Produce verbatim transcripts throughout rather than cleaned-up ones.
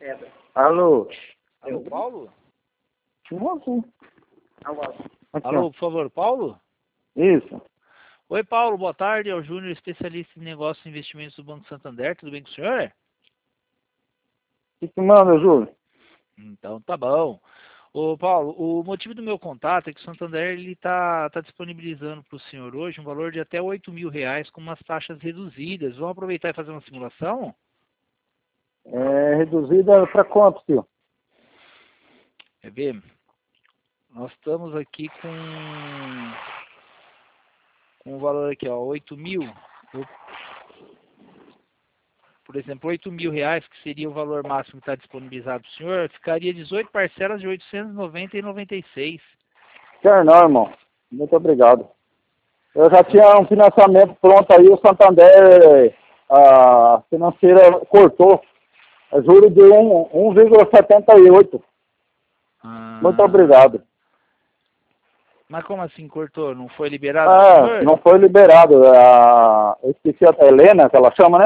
Alô? Alô, Paulo? Nossa. Aqui, ó. Alô, por favor, Paulo? Isso. Oi, Paulo, boa tarde. É o Júnior, especialista em negócios e investimentos do Banco Santander. Tudo bem com o senhor? O que que manda, Júlio? Então, tá bom. Ô, Paulo, o motivo do meu contato é que o Santander está tá disponibilizando para o senhor hoje um valor de até oito mil reais com umas taxas reduzidas. Vamos aproveitar e fazer uma simulação? É reduzida para quanto, tio? Quer ver? Nós estamos aqui com, com o valor aqui, ó, oito mil. Eu, por exemplo, oito mil reais, que seria o valor máximo que está disponibilizado para o senhor, ficaria dezoito parcelas de oitocentos e noventa reais e noventa e seis centavos. Quer não, irmão. Muito obrigado. Eu já tinha um financiamento pronto aí, o Santander, a financeira cortou. É juro de um vírgula setenta e oito. Ah, Muito obrigado. Mas como assim cortou? Não foi liberado pro Ah, senhor? não foi liberado. A, eu esqueci a Helena, que ela chama, né?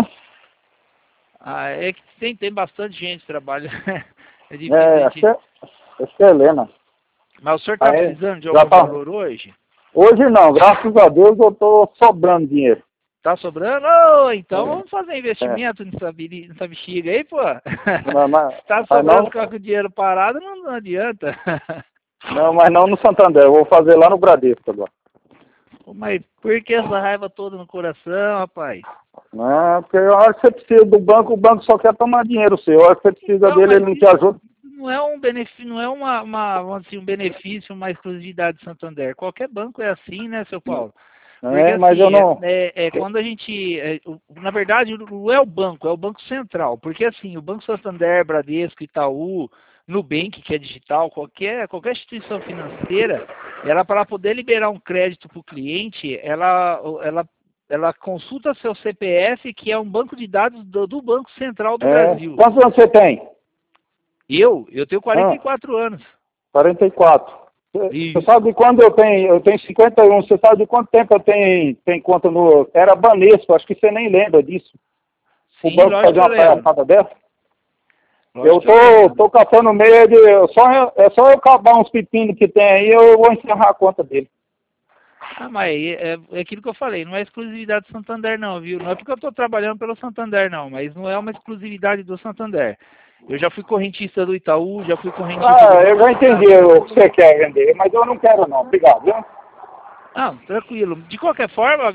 Ah, é que tem, tem bastante gente que trabalha. É difícil É, a acho gente... que é, acho que é Helena. Mas o senhor está Ah, é? precisando de Já algum tá. valor hoje? Hoje não, graças a Deus eu tô sobrando dinheiro. Tá sobrando? Ô, então É. vamos fazer investimento nessa, biri- nessa bexiga aí, pô. Mas, mas, Se tá mas sobrando, não, ficar com o dinheiro parado, não, não adianta. não, mas não no Santander, eu vou fazer lá no Bradesco agora. Pô, mas por que essa raiva toda no coração, rapaz? Não, porque a hora que você precisa do banco, o banco só quer tomar dinheiro seu. A hora que você precisa Não, dele, mas ele não te isso ajuda. não é um benefício, não é uma, uma, vamos assim, um benefício, uma exclusividade do Santander. Qualquer banco é assim, né, seu Paulo? Porque É, mas eu assim, não... é, é, é quando a gente, é, o- na verdade, não é o banco, é o Banco Central. Porque assim, o Banco Santander, Bradesco, Itaú, Nubank, que é digital, qualquer, qualquer instituição financeira, ela para poder liberar um crédito para o cliente, ela, ela, ela consulta seu C P F, que é um banco de dados do, do Banco Central do É, Brasil. quantos anos você tem? Eu, eu tenho quarenta Ah, e quatro anos. quarenta e quatro. Você você Isso. sabe de quando eu tenho? Eu tenho cinquenta e um. Você sabe de quanto tempo eu tenho, tenho conta no... Era Banesco, acho que você nem lembra disso. O Sim, banco lógico fazia que eu uma lembro. palhaçada dessa. Eu Lógico que eu tô, lembro. tô caçando meio de... eu Só, é só eu acabar uns pepinos que tem aí, eu vou encerrar a conta dele. Ah, mas é, é aquilo que eu falei, não é exclusividade do Santander não, viu? Não é porque eu estou trabalhando pelo Santander não, mas não é uma exclusividade do Santander. Eu já fui correntista do Itaú, já fui correntista do Ah, eu Banco já do entendi Brasil. o que você quer vender, mas eu não quero não. Obrigado, viu? Não, tranquilo. De qualquer forma,